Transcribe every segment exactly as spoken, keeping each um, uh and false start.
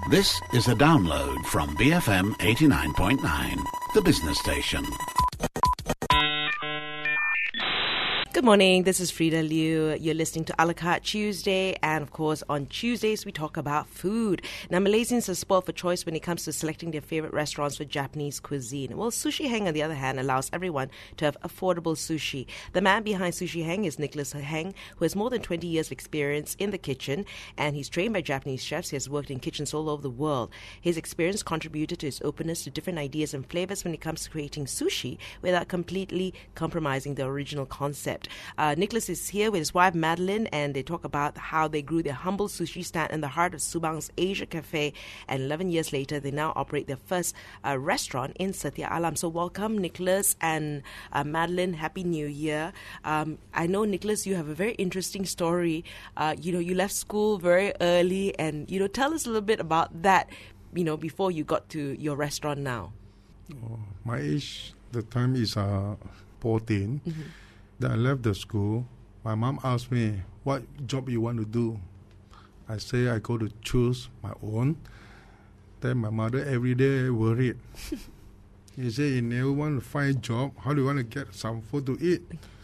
This is a download from B F M eighty-nine point nine, the business station. Good morning, this is Frida Liu. You're listening to A La Carte Tuesday, and of course on Tuesdays we talk about food. Now Malaysians are spoiled for choice when it comes to selecting their favorite restaurants for Japanese cuisine. Well, Sushi Heng on the other hand allows everyone to have affordable sushi. The man behind Sushi Heng is Nicholas Heng, who has more than twenty years of experience in the kitchen, and he's trained by Japanese chefs. He has worked in kitchens all over the world. His experience contributed to his openness to different ideas and flavors when it comes to creating sushi without completely compromising the original concept. Uh, Nicholas is here with his wife Madeline, and they talk about how they grew their humble sushi stand in the heart of Subang's Asia Cafe, and eleven years later they now operate their first uh, restaurant in Setia Alam. So welcome Nicholas and uh, Madeline. Happy New Year. Um, I know, Nicholas, you have a very interesting story. Uh, you know, you left school very early, and you know, tell us a little bit about that, you know, before you got to your restaurant now. Oh, my age, the time is uh, fourteen. Mm-hmm. Then I left the school. My mom asked me, what job you want to do? I say I go to choose my own. Then my mother every day worried. He said, you never want to find a job. How do you want to get some food to eat?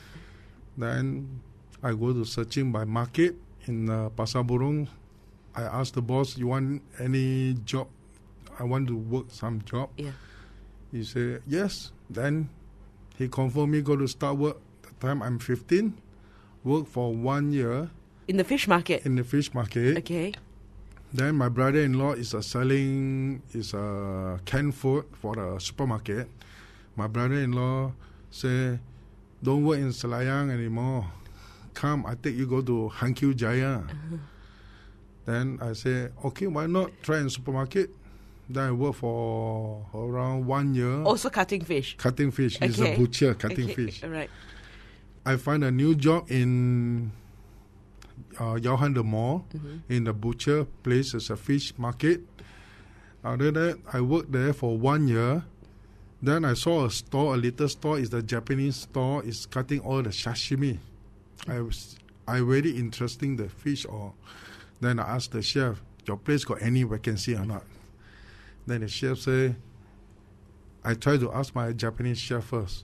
Then I go to searching by market in uh, Pasar Burung. I asked the boss, you want any job? I want to work some job. Yeah. He said, yes. Then he confirmed me go to start work. Time I'm fifteen, work for one year in the fish market. In the fish market. Okay. Then my brother-in-law is uh, selling is uh, canned food for the supermarket. My brother-in-law say, "Don't work in Selayang anymore. Come, I take you go to Hankyu Jaya." Uh-huh. Then I say, "Okay, why not try in supermarket?" Then I work for around one year. Also cutting fish. Cutting fish. Okay. He's a butcher cutting okay. fish. All right. I find a new job in uh, Yau Han the Mall, mm-hmm. in the butcher place. It's a fish market. After that, I worked there for one year. Then I saw a store, a little store. It's the Japanese store. It's cutting all the sashimi. Mm-hmm. I was, I very interesting the fish. Or then I asked the chef, your place got any vacancy or not? Then the chef say, I try to ask my Japanese chef first.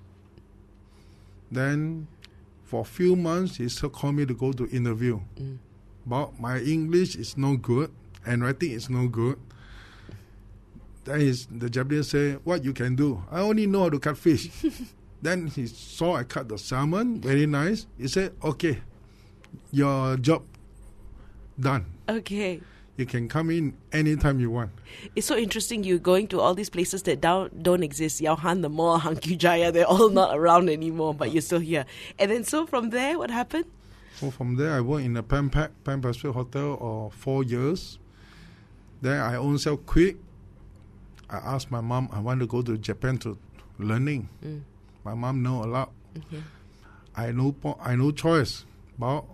Then for a few months, he still called me to go to interview. Mm. But my English is no good, and writing is no good. Then his, the Japanese say, what you can do? I only know how to cut fish. Then he saw I cut the salmon, very nice. He said, okay, your job done. Okay. You can come in anytime you want. It's so interesting. You're going to all these places that don't, don't exist. Yau Han, the Mall, Hankyu Jaya, they're all not around anymore, but you're still here. And then so from there, what happened? So from there, I worked in a Pan Pac, Pan Pacific Hotel for four years. Then I own self quit. I asked my mom, I want to go to Japan to learning. Mm. My mom know a lot. Okay. I know I no choice. But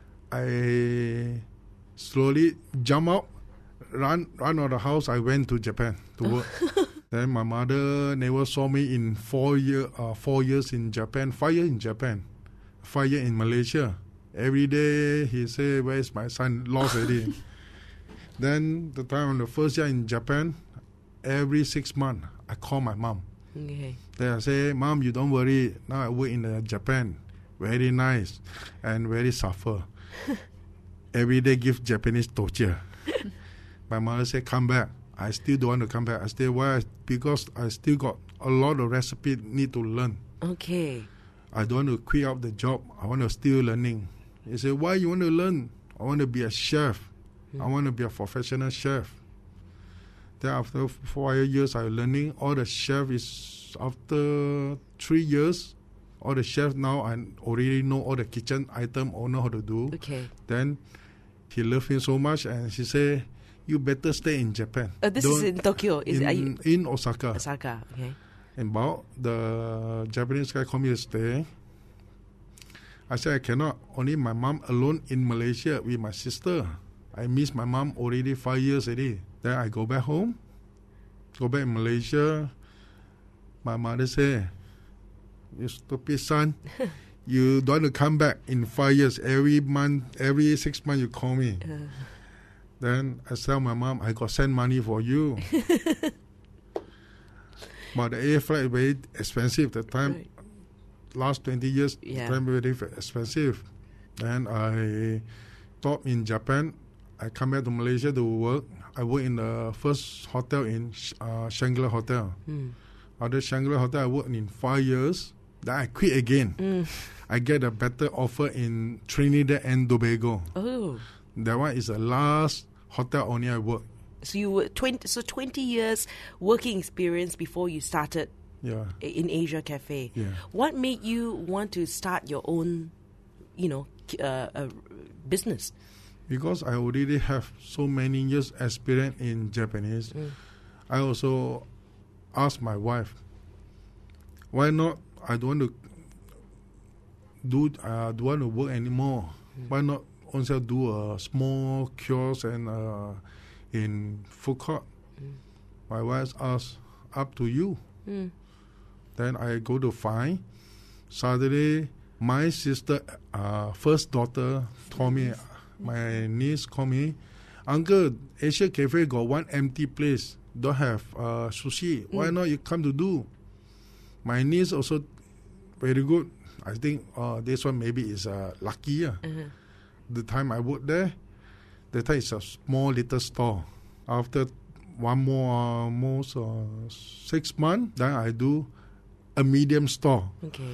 I slowly jump out, run run out of the house. I went to Japan to work. Then my mother never saw me in four year, uh, four years in Japan, five years in Japan, five years in Malaysia. Every day he say, "Where's my son?" Lost already. Then the time on the first year in Japan, every six months I call my mom. Okay. Then I say, "Mom, you don't worry. Now I work in uh, Japan, very nice and very suffer." Every day give Japanese torture. My mother said, come back. I still don't want to come back. I say, why? Because I still got a lot of recipe need to learn. Okay. I don't want to quit out the job. I want to still learning. He said, why you want to learn? I want to be a chef. Hmm. I want to be a professional chef. Then after four years I learning, all the chef is after three years, all the chefs now I already know all the kitchen item, or know how to do. Okay. Then he loved me so much, and she said, "You better stay in Japan." Uh, this Don't, is in Tokyo. Is in, are you? in Osaka. Osaka. Okay. And about the Japanese guy called me to stay. I said I cannot. Only my mom alone in Malaysia with my sister. I miss my mom already five years already. Then I go back home. Go back in Malaysia. My mother said, "You stupid son, you don't want to come back in five years. Every month, every six months you call me." Uh. Then I tell my mom, I got send money for you. But the air flight very expensive. The time, Right. last twenty years, Yeah. the time very expensive. Then I stopped in Japan. I come back to Malaysia to work. I work in the first hotel in uh, Shangri-La Hotel. Mm. After Shangri-La Hotel, I worked in five years. Then I quit again. Mm. I get a better offer in Trinidad and Tobago. Oh. That one is the last hotel only I work. So you were twenty. So twenty years working experience before you started Yeah. i- in Asia Cafe. Yeah. What made you want to start your own, you know, k- uh, uh, business? Because I already have so many years experience in Japanese, Mm. I also asked my wife, why not? I don't want to do. Uh, don't want to work anymore. Mm. Why not also do a small kiosk and uh, in food court? Mm. My wife asked, up to you. Mm. Then I go to find. Saturday, my sister, uh, first daughter, told me, my niece called me, Uncle, Asia Cafe got one empty place, don't have uh, sushi. Why Mm. not you come to do? My niece also very good. I think uh, this one maybe is uh, lucky. Yeah. Uh-huh. The time I worked there, the time it's a small little store. After one more, uh, almost uh, six months, then I do a medium store. Okay.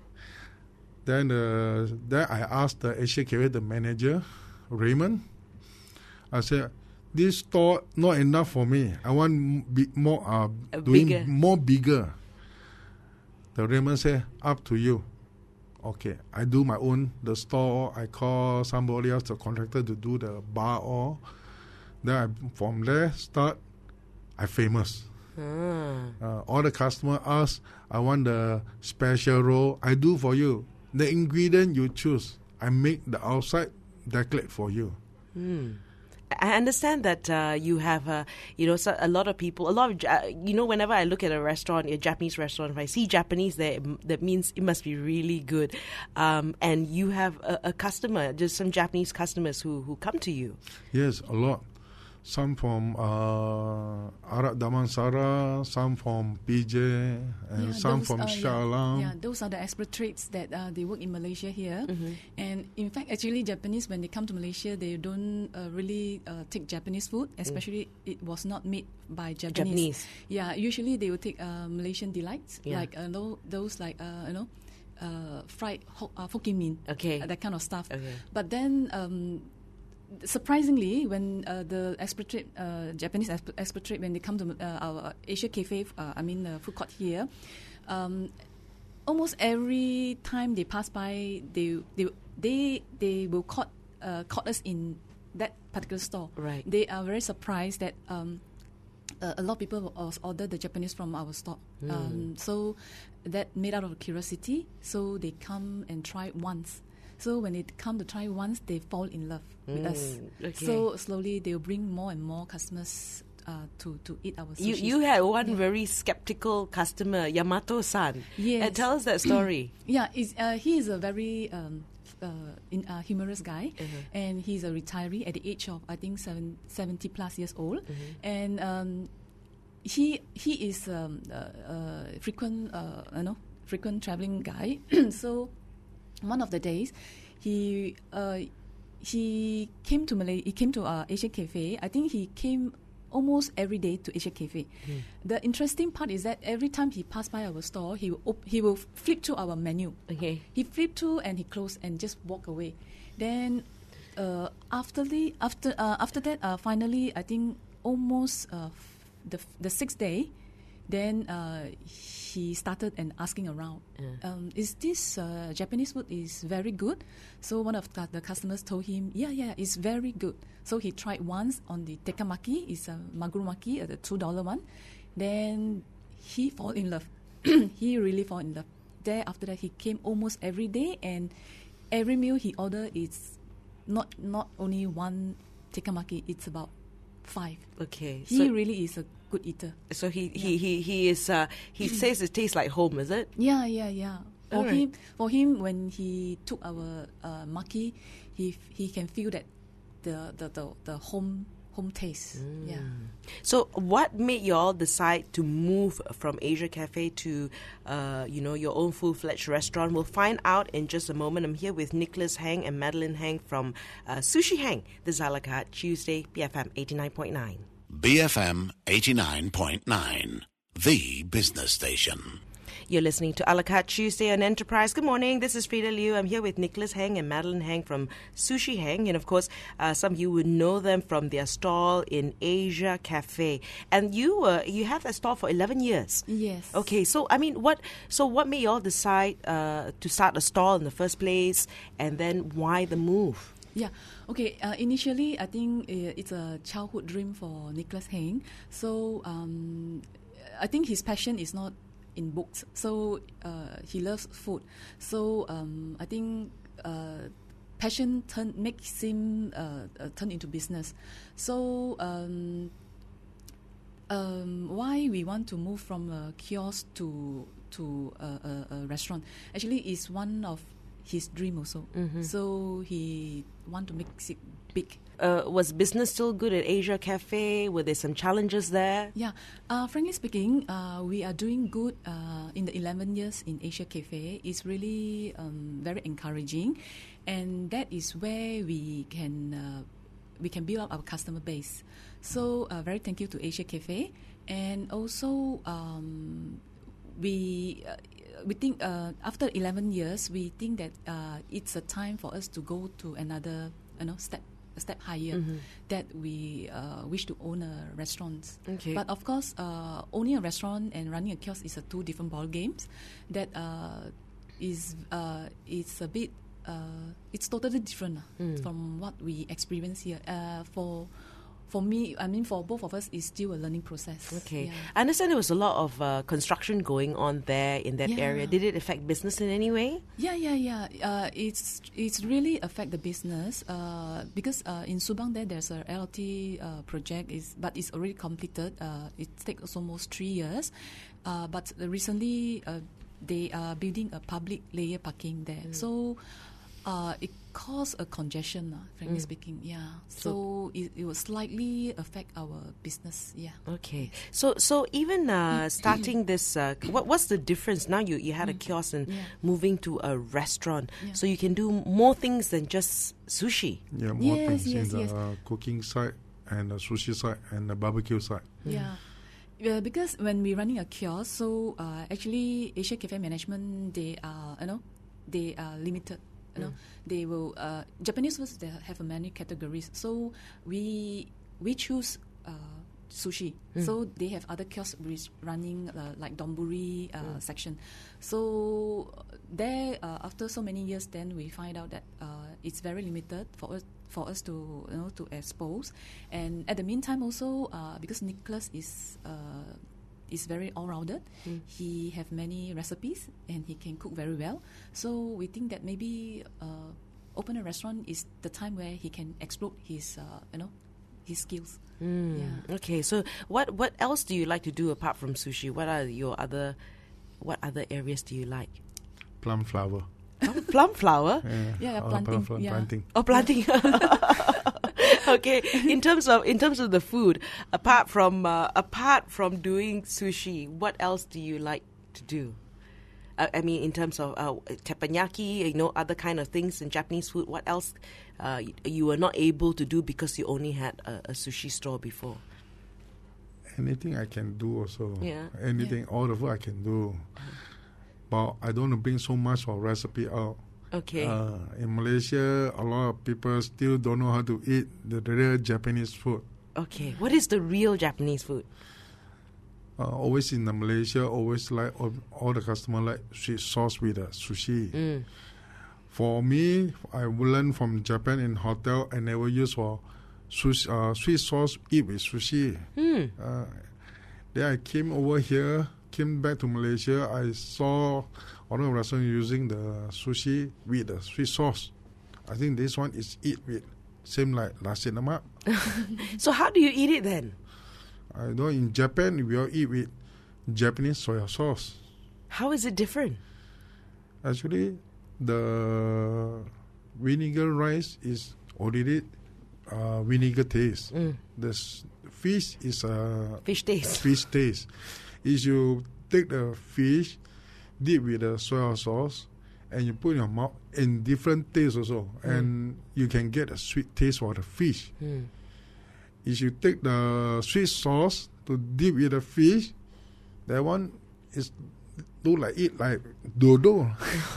Then, uh, then I asked the Asia Cafe, the manager, Raymond. I said, this store not enough for me. I want m- be more, uh, Uh, doing bigger. more bigger. The Raymond said, up to you. Okay, I do my own, the store. I call somebody else, the contractor, to do the bar all. Then I, from there, start, I famous. Ah. Uh, all the customer ask, I want the special roll. I do for you. The ingredient you choose, I make the outside decorate for you. Hmm. I understand that uh, you have, uh, you know, so a lot of people, a lot of, uh, you know, whenever I look at a restaurant, a Japanese restaurant, if I see Japanese there, it- that means it must be really good. Um, and you have a, a customer, just some Japanese customers who, who come to you. Yes, a lot. Some from uh, Arab Damansara, some from P J, and Yeah, some those from are- Shah yeah, Alam. yeah, those are the expatriates that uh, they work in Malaysia here. And in fact, actually, Japanese, when they come to Malaysia, they don't uh, really uh, take Japanese food, especially it was not made by Japanese. Japanese. Yeah, usually they will take uh, Malaysian delights, Yeah. like uh, tho- those like, uh, you know, uh, fried ho- uh, Hokkien Mee, Okay. uh, that kind of stuff. Okay. But then, um, surprisingly, when uh, the expatriate, uh, Japanese exp- expatriate, when they come to uh, our Asia Cafe, uh, I mean the food court here, um, almost every time they pass by, they they they, they will caught uh, caught us in that particular store. Right. They are very surprised that um, uh, a lot of people will also order the Japanese from our store. Um, so that made out of curiosity. So they come and try once. So when they come to try once, they fall in love with us. okay. So slowly they'll bring more and more customers uh, to to eat our sushi. You you had one very skeptical customer, Yamato-san. Yes. Uh, tell us that story. Yeah, is uh, he is a very um, uh, in, uh, humorous guy, Uh-huh. and he's a retiree at the age of I think seven, seventy plus years old, and um, he he is um, uh, uh, frequent uh, you know frequent traveling guy. So one of the days, he uh, he came to Malay. He came to uh, Asia Cafe. I think he came almost every day to Asia Cafe. The interesting part is that every time he passed by our store, he will op- he will flip to our menu. Okay. He flipped to and he closed and just walk away. Then uh, after the after uh, after that, uh, finally, I think almost uh, f- the f- the sixth day, then uh, he started and asking around. Yeah. Um, is this uh, Japanese food is very good? So one of the, the customers told him, yeah, yeah, it's very good. So he tried once on the tekamaki, it's a magurumaki, uh, the two dollar one. Then he fall in love. He really fall in love. There after that, he came almost every day, and every meal he order is not not only one tekamaki, it's about five. Okay. He So, really is a good eater. so he, he, he, he is uh, he says it tastes like home, is it? Yeah, yeah, yeah. For Alright. him, for him, when he took our uh, maki, he f- he can feel that the the the, the home home taste. Mm. Yeah. So, what made you all decide to move from Asia Cafe to, uh, you know, your own full-fledged restaurant? We'll find out in just a moment. I'm here with Nicholas Hang and Madeline Hang from uh, Sushi Hang. This is A La Carte Tuesday, B F M eighty-nine point nine. B F M eighty-nine point nine, the business station. You're listening to A La Carte Tuesday on Enterprise. Good morning. This is Frida Liu. I'm here with Nicholas Hang and Madeline Hang from Sushi Hang. And, of course, uh, some of you would know them from their stall in Asia Cafe. And you uh, you had that stall for eleven years. Yes. Okay. So, I mean, what So what made you all decide uh, to start a stall in the first place? And then why the move? Yeah. Okay. Uh, initially, I think uh, it's a childhood dream for Nicholas Hang. So, um, I think his passion is not in books, so uh, he loves food. So um, I think uh, passion turn makes him uh, uh, turn into business. So um, um, why we want to move from a kiosk to to a, a, a restaurant? Actually, is one of his dream also. Mm-hmm. So he want to make it big. Uh, was business still good at Asia Cafe? Were there some challenges there? Yeah, uh, frankly speaking, uh, we are doing good uh, in the eleven years in Asia Cafe. It's really um, very encouraging, and that is where we can uh, we can build up our customer base. So uh, very thank you to Asia Cafe, and also um, we. Uh, We think uh, after eleven years, we think that uh, it's a time for us to go to another, you know, step a step higher. Mm-hmm. That we uh, wish to own a restaurant. Okay. But of course, uh, owning a restaurant and running a kiosk is a two different ball games. That uh, is uh, it's a bit uh, it's totally different Mm. from what we experience here. Uh, for For me, I mean, for both of us, it's still a learning process. Okay. Yeah. I understand there was a lot of uh, construction going on there in that Yeah. area. Did it affect business in any way? Yeah, yeah, yeah. Uh, it's it's really affect the business uh, because uh, in Subang there there's a L R T uh, project is but it's already completed. Uh, it takes almost three years, uh, but recently uh, they are building a public layer parking there. Mm. So uh, it caused a congestion, uh, frankly Mm. speaking. Yeah. So, it, it will slightly affect our business. Yeah. Okay. So so even uh, starting this, uh, what what's the difference now? You you had a kiosk and Yeah. moving to a restaurant, Yeah. so you can do more things than just sushi. Yeah, more Yes, things yes, in the yes. uh, cooking side and the sushi side and the barbecue side. Yeah. Yeah, because when we're running a kiosk, so uh, actually Asia Cafe management, they are, you know, they are limited. You know, they will uh, Japanese foods, they have many categories. So we we choose uh, sushi. So they have other kiosks which running uh, like donburi uh, section. So there, uh, after so many years, then we find out that uh, it's very limited for us for us to you know to expose. And at the meantime, also uh, because Nicholas is. Uh, is very all-rounded. Mm. He have many recipes and he can cook very well. So we think that maybe uh, open a restaurant is the time where he can explore his, uh, you know, his skills. Mm. Yeah. Okay. So what what else do you like to do apart from sushi? What are your other what other areas do you like? Plum flower. Oh, plum flower. Yeah, Yeah, uh, planting, plum flower, yeah. planting. Oh, planting. Okay. In terms of in terms of the food, apart from uh, apart from doing sushi, what else do you like to do? Uh, I mean, in terms of uh, teppanyaki, you know, other kind of things in Japanese food. What else uh, you, you were not able to do because you only had a, a sushi store before? Anything I can do also. Yeah. Anything, all the food I can do. But I don't want to bring so much of recipe out. Okay. Uh, in Malaysia, a lot of people still don't know how to eat the real Japanese food. Okay. What is the real Japanese food? Uh, always in the Malaysia, always like all, all the customer like sweet sauce with the sushi. Mm. For me, I learned from Japan in hotel. I never use for sushi, uh, sweet sauce eat with sushi. Mm. Uh, then I came over here, came back to Malaysia. I saw all the restaurants using the sushi with the sweet sauce. I think this one is eat with same like nasi lemak. So how do you eat it then? I know in Japan we all eat with Japanese soy sauce. How is it different? Actually, the vinegar rice is already uh, vinegar taste. Mm. The s- fish is a Fish taste. Fish taste. Is you take the fish, dip with the soy sauce, and you put in your mouth in different taste also, mm. and you can get a sweet taste for the fish. Mm. If you take the sweet sauce to dip with the fish, that one is do like eat like dodo.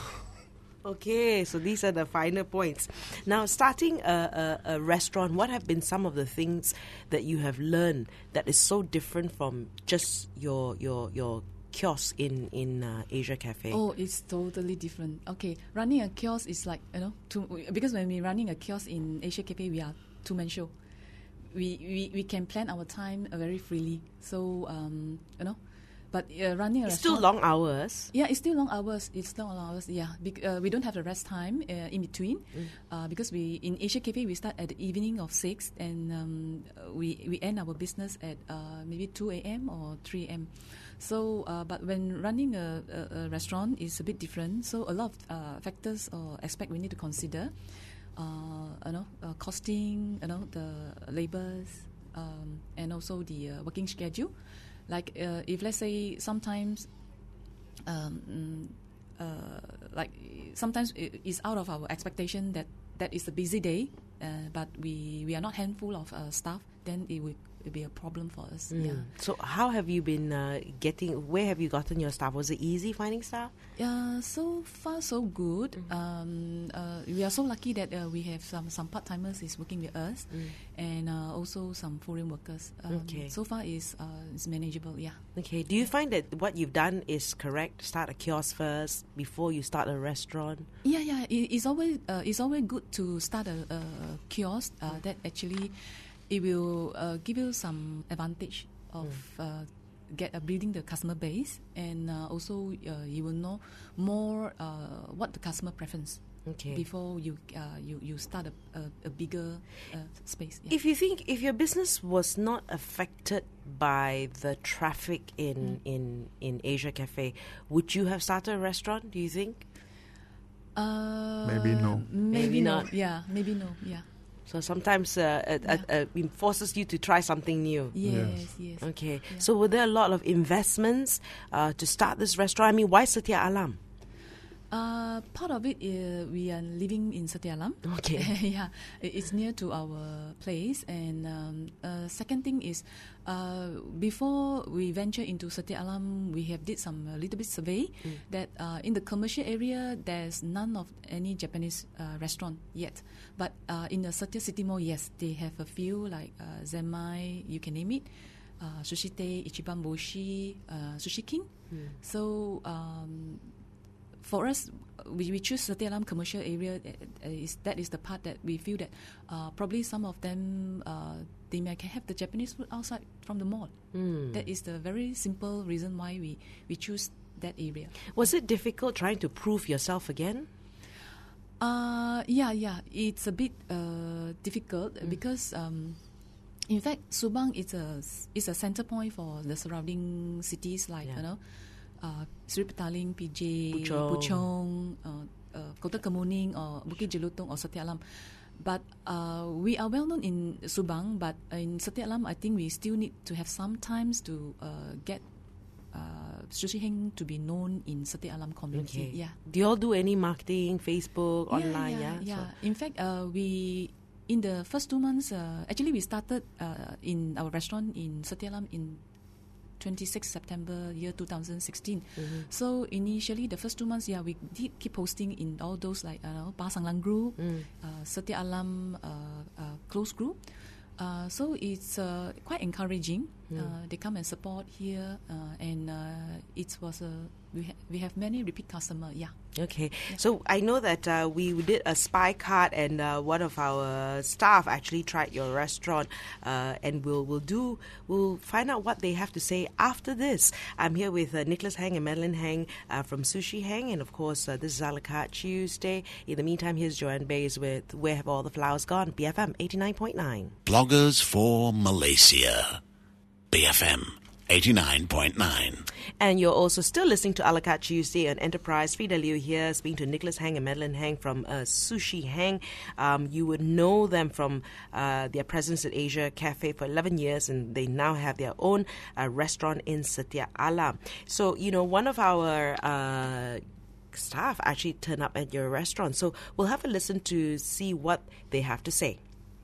Okay, so these are the finer points. Now, starting a, a, a restaurant, what have been some of the things that you have learned that is so different from just your your your kiosk in in uh, Asia Cafe? Oh, it's totally different. Okay, running a kiosk is like, you know, two, because when we're running a kiosk in Asia Cafe, we are two-man show. We, we we can plan our time uh, very freely. So, um, you know, but uh, running a It's still restaurant, long hours. Yeah, it's still long hours. It's still long hours. Yeah, Bec- uh, we don't have the rest time uh, in between, mm. uh, because we in Asia Cafe we start at the evening of six, and um, we we end our business at uh, maybe two a.m. or three a.m. So, uh, but when running a, a, a restaurant is a bit different. So a lot of uh, factors or aspects we need to consider. Uh, you know, uh, costing, you know, the labours, um, and also the uh, working schedule. Like uh, if let's say sometimes, um, uh, like sometimes it is out of our expectation that that is a busy day, uh, but we, we are not handful of uh, staff, then it will be a problem for us. Mm. Yeah. So how have you been uh, getting, where have you gotten your staff? Was it easy finding staff? Yeah, so far so good. Mm-hmm. Um, uh, we are so lucky that uh, we have some, some part-timers is working with us, mm. and uh, also some foreign workers. Um, okay. So far is uh, is manageable, yeah. Okay. Do you find that what you've done is correct? Start a kiosk first before you start a restaurant? Yeah, yeah. It, it's always uh, it's always good to start a, a kiosk uh, mm. that actually it will uh, give you some advantage of mm. uh, get uh, building the customer base, and uh, also uh, you will know more uh, what the customer preference. Okay. Before you uh, you you start a, a, a bigger uh, space. Yeah. If you think if your business was not affected by the traffic in, mm. in, in Asia Cafe, would you have started a restaurant, do you think? Uh, maybe no. Maybe, maybe no. not. Yeah, maybe no. Yeah. So sometimes uh, uh, yeah. uh, uh, it forces you to try something new. Yes, yes. yes. Okay. Yeah. So were there a lot of investments uh, to start this restaurant? I mean, why Setia Alam? Uh, part of it is we are living in Setia Alam. Okay. Yeah, it's near to our place. And um, uh, second thing is, uh, before we venture into Setia Alam, we have did some uh, little bit survey mm. that uh, in the commercial area there's none of any Japanese uh, restaurant yet. But uh, in the Setia City Mall, yes, they have a few like uh, Zenmai, you can name it, uh, Sushi Tei, Ichiban Boshi, uh, Sushi King. Mm. So. Um, For us, we, we choose Setia Alam commercial area. Uh, is, that is the part that we feel that uh, probably some of them uh, they may have the Japanese food outside from the mall. Mm. That is the very simple reason why we, we choose that area. Was it difficult trying to prove yourself again? Uh, yeah, yeah. It's a bit uh, difficult mm. because, um, in fact, Subang is a is a center point for the surrounding cities like yeah. you know. Uh, Seri Petaling, P J, Puchong, Puchong uh, uh, Kota Kemuning, or Bukit Jelutong, or Setia Alam. But uh, we are well known in Subang, but in Setia Alam, I think we still need to have some times to uh, get uh, Sushi Heng to be known in Setia Alam community. Okay. Yeah. Do you all do any marketing, Facebook, yeah, online? Yeah, yeah. yeah. So. In fact, uh, we in the first two months, uh, actually we started uh, in our restaurant in Setia Alam in twenty-sixth September year two thousand sixteen. Mm-hmm. So initially the first two months, yeah, we did keep posting in all those like uh, Pasanglang group, mm. uh, Setia Alam uh, uh, close group. Uh, so it's uh, quite encouraging. Mm. Uh, they come and support here, uh, and uh, it was a we ha- we have many repeat customer. Yeah. Okay. Yeah. So I know that uh, we did a spy card, and uh, one of our staff actually tried your restaurant, uh, and we'll we'll do we'll find out what they have to say after this. I'm here with uh, Nicholas Heng and Madeline Heng uh, from Sushi Heng, and of course uh, this is A La Carte Tuesday. In the meantime, here's Joanne Bays with Where Have All the Flowers Gone? B F M eighty-nine point nine. Bloggers for Malaysia. B F M eighty-nine point nine. And you're also still listening to A La Carte Tuesday on Enterprise. Frida Liu here, speaking to Nicholas Hang and Madeline Hang from uh, Sushi Hang. Um, you would know them from uh, their presence at Asia Cafe for eleven years, and they now have their own uh, restaurant in Setia Alam. So, you know, one of our uh, staff actually turned up at your restaurant. So we'll have a listen to see what they have to say.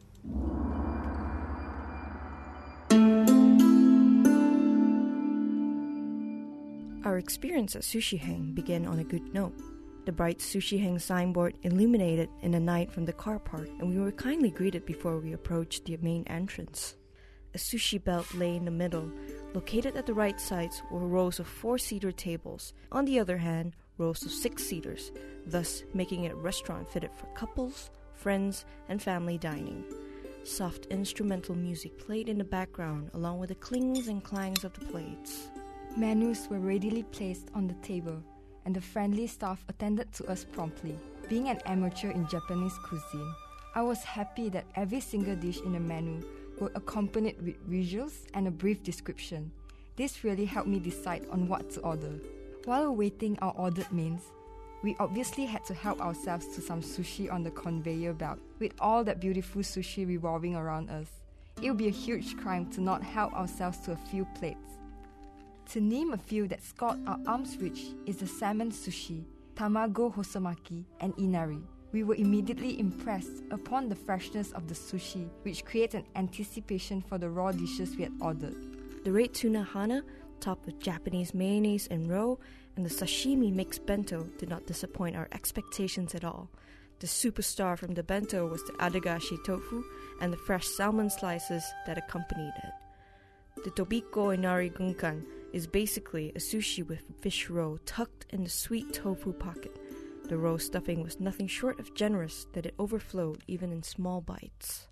Our experience at Sushi Hang began on a good note. The bright Sushi Hang signboard illuminated in the night from the car park, and we were kindly greeted before we approached the main entrance. A sushi belt lay in the middle. Located at the right sides were rows of four-seater tables. On the other hand, rows of six-seaters, thus making it a restaurant fitted for couples, friends, and family dining. Soft instrumental music played in the background along with the clings and clangs of the plates. Menus were readily placed on the table, and the friendly staff attended to us promptly. Being an amateur in Japanese cuisine, I was happy that every single dish in the menu were accompanied with visuals and a brief description. This really helped me decide on what to order. While awaiting our ordered mains, we obviously had to help ourselves to some sushi on the conveyor belt. With all that beautiful sushi revolving around us, it would be a huge crime to not help ourselves to a few plates. To name a few that scored our arms reach is the salmon sushi, tamago hosomaki, and inari. We were immediately impressed upon the freshness of the sushi, which creates an anticipation for the raw dishes we had ordered. The red tuna hana, topped with Japanese mayonnaise and roe, and the sashimi mixed bento did not disappoint our expectations at all. The superstar from the bento was the adagashi tofu and the fresh salmon slices that accompanied it. The tobiko inari gunkan is basically a sushi with fish roe tucked in the sweet tofu pocket. The roe stuffing was nothing short of generous, that it overflowed even in small bites.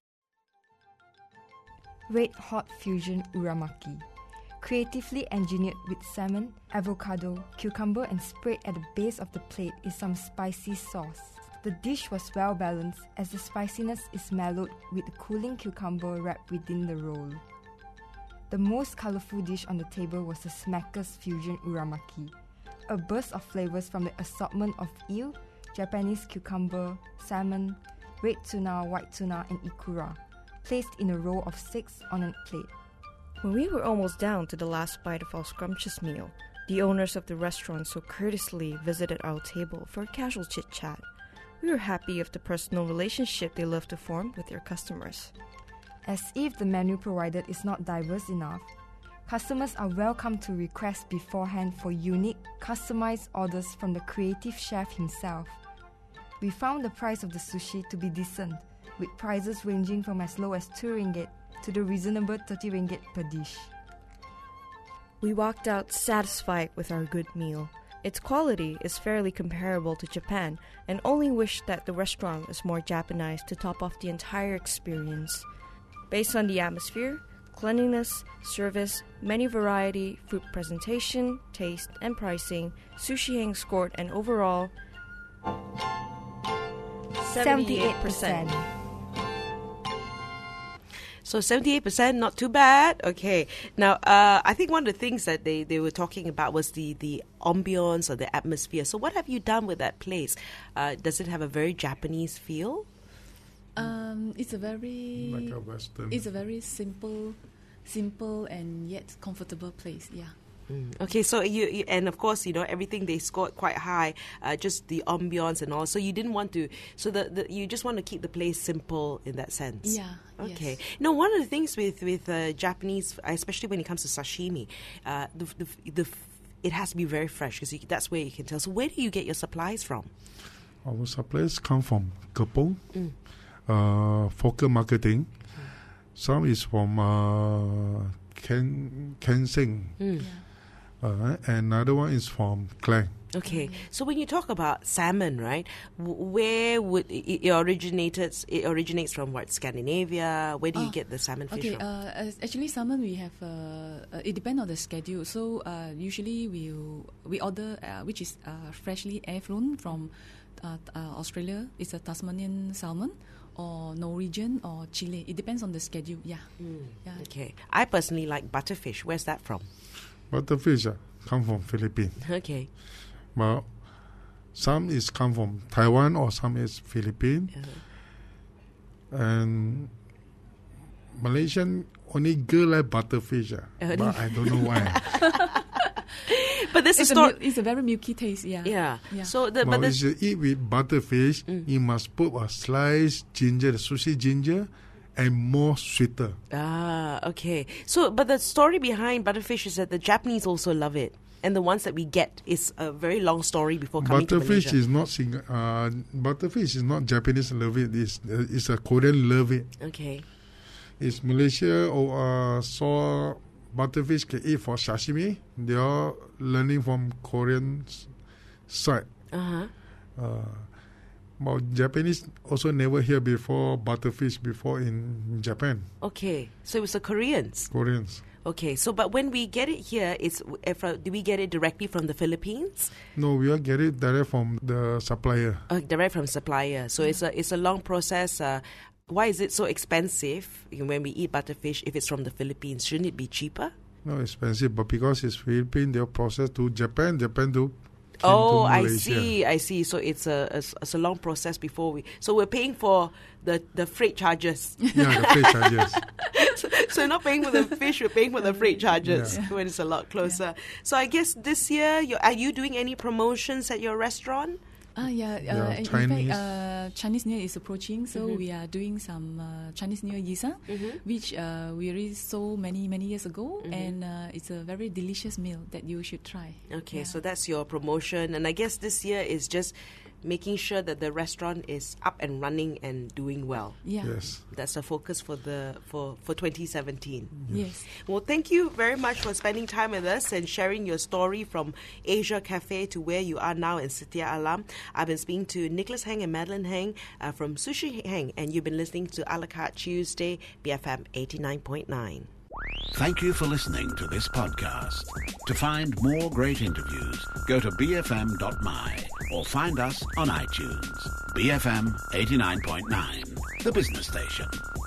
Red hot fusion uramaki. Creatively engineered with salmon, avocado, cucumber, and spread at the base of the plate is some spicy sauce. The dish was well balanced as the spiciness is mellowed with the cooling cucumber wrapped within the roll. The most colourful dish on the table was the Smackers Fusion Uramaki, a burst of flavours from the assortment of eel, Japanese cucumber, salmon, red tuna, white tuna, and ikura, placed in a row of six on a plate. When we were almost down to the last bite of our scrumptious meal, the owners of the restaurant so courteously visited our table for a casual chit-chat. We were happy of the personal relationship they love to form with their customers. As if the menu provided is not diverse enough, customers are welcome to request beforehand for unique, customized orders from the creative chef himself. We found the price of the sushi to be decent, with prices ranging from as low as two ringgit to the reasonable thirty ringgit per dish. We walked out satisfied with our good meal. Its quality is fairly comparable to Japan, and only wish that the restaurant was more Japanized to top off the entire experience. Based on the atmosphere, cleanliness, service, menu variety, food presentation, taste, and pricing, Sushi Hang scored an overall seventy-eight percent. So seventy-eight percent, not too bad. Okay. Now, uh, I think one of the things that they, they were talking about was the, the ambience or the atmosphere. So what have you done with that place? Uh, does it have a very Japanese feel? Um, it's a very Like a Western. It's a very simple, simple and yet comfortable place. Yeah. Mm. Okay, so you, you and of course you know everything they scored quite high, uh, just the ambience and all. So you didn't want to, so the, the you just want to keep the place simple in that sense. Yeah. Okay. Yes. Now, one of the things with with uh, Japanese, especially when it comes to sashimi, uh, the, the the it has to be very fresh because that's where you can tell. So where do you get your supplies from? Our supplies come from Kepong, Mm. uh, Fokker Marketing. Some is from uh, Ken Kensing. Mm. Yeah. Uh, another one is from Klang. Okay, so when you talk about salmon, right? W- where would it, it originated? It originates from what? Scandinavia. Where do you Oh, get the salmon fish Okay, from? uh, as- actually, salmon we have. Uh, uh, it depends on the schedule. So uh, usually we we order uh, which is uh, freshly air flown from uh, uh, Australia. It's a Tasmanian salmon, or Norwegian or Chile. It depends on the schedule. Yeah. Mm. Yeah. Okay. I personally like butterfish. Where's that from? Butterfish uh, come from Philippines. Okay. Well, some is come from Taiwan or some is Philippines. Uh-huh. And Malaysian only girl like butterfish. Uh, Only- but I don't know why. But this It's is a, not. mil- it's a very milky taste. Yeah. Yeah. Yeah. So the Well, but if the, you eat with butterfish, Mm. you must put a sliced ginger, the sushi ginger, and more sweeter. ah okay. So but the story behind butterfish is that the Japanese also love it, and the ones that we get is a very long story before coming Butterfish to Malaysia. is not sing- uh, butterfish is not Japanese love it. It's, uh, it's a Korean love it. Okay. It's Malaysia or uh, saw butterfish can eat for sashimi. They are learning from Korean s- side. Uh huh. Uh, but Japanese also never hear before butterfish before in Japan. Okay. So it was the Koreans. Koreans. Okay. So but when we get it here, it's if, uh, do we get it directly from the Philippines? No, we all get it direct from the supplier. Uh, direct from supplier. So it's a it's a long process. Uh, why is it so expensive when we eat butterfish if it's from the Philippines? Shouldn't it be cheaper? No expensive, but because it's Philippines, they'll process to Japan. Japan to came Oh, to I Malaysia. see, I see. So it's a, a it's a long process before we. So we're paying for the, the freight charges. Yeah, the freight charges. so, so we're not paying for the fish, we're paying for the freight charges Yeah. when it's a lot closer. So I guess this year, you're, are you doing any promotions at your restaurant? Ah, yeah. Yeah, Uh, in Chinese. fact, uh, Chinese New Year is approaching, so Mhm. we are doing some uh, Chinese New Year yisa, Mhm. which uh, we already sold many, many years ago, Mhm. and uh, it's a very delicious meal that you should try. Okay, Yeah. so that's your promotion. And I guess this year is just making sure that the restaurant is up and running and doing well. Yeah. Yes. That's a focus for the for, for twenty seventeen. Yes. Well, thank you very much for spending time with us and sharing your story from Asia Cafe to where you are now in Setia Alam. I've been speaking to Nicholas Heng and Madeline Heng uh, from Sushi Heng, and you've been listening to A La Carte Tuesday, B F M eighty-nine point nine. Thank you for listening to this podcast. To find more great interviews, go to b f m dot m y or find us on iTunes. B F M eighty-nine point nine, the business station.